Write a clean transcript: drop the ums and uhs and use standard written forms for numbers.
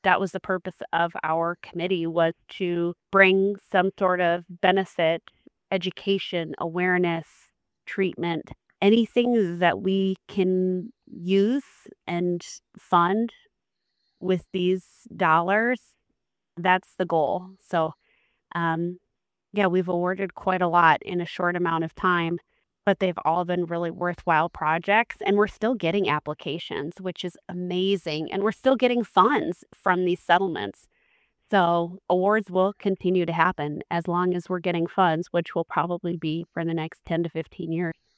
that was the purpose of our committee, was to bring some sort of benefit, education, awareness, treatment, anything that we can use and fund with these dollars. That's the goal. So, um, yeah, we've awarded quite a lot in a short amount of time, but they've all been really worthwhile projects, and we're still getting applications, which is amazing, and we're still getting funds from these settlements. So, awards will continue to happen as long as we're getting funds, which will probably be for the next 10 to 15 years.